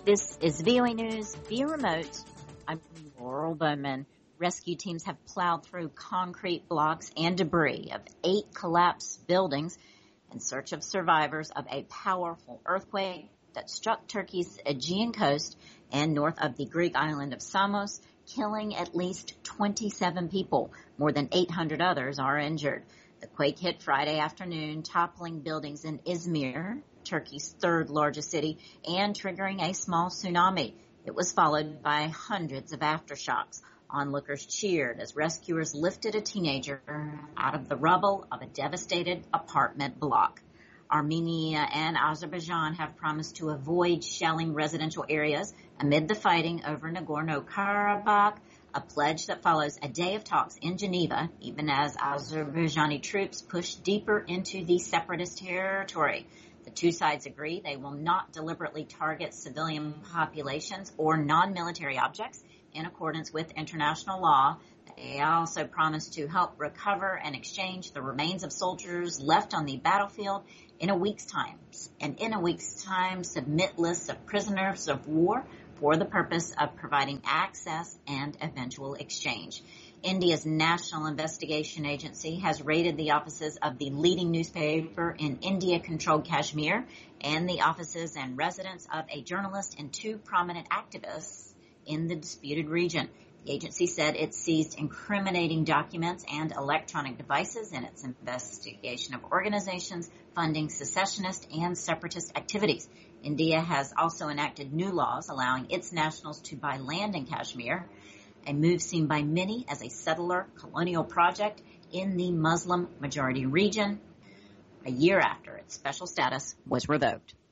This is VOA News via remote. I'm Laurel Bowman. Rescue teams have plowed through concrete blocks and debris of 8 collapsed buildings in search of survivors of a powerful earthquake that struck Turkey's Aegean coast and north of the Greek island of Samos, killing at least 27 people. More than 800 others are injured. The quake hit Friday afternoon, toppling buildings in Izmir, Turkey's third largest city, and triggering a small tsunami. It was followed by hundreds of aftershocks. Onlookers cheered as rescuers lifted a teenager out of the rubble of a devastated apartment block. Armenia and Azerbaijan have promised to avoid shelling residential areas amid the fighting over Nagorno-Karabakh, a pledge that follows a day of talks in Geneva, even as Azerbaijani troops push deeper into the separatist territory. The two sides agree they will not deliberately target civilian populations or non-military objects in accordance with international law. They also promise to help recover and exchange the remains of soldiers left on the battlefield in a week's time, submit lists of prisoners of war for the purpose of providing access and eventual exchange. India's National Investigation Agency has raided the offices of the leading newspaper in India-controlled Kashmir and the offices and residence of a journalist and 2 prominent activists in the disputed region. The agency said it seized incriminating documents and electronic devices in its investigation of organizations funding secessionist and separatist activities. India has also enacted new laws allowing its nationals to buy land in Kashmir, a move seen by many as a settler colonial project in the Muslim-majority region, a year after its special status was revoked.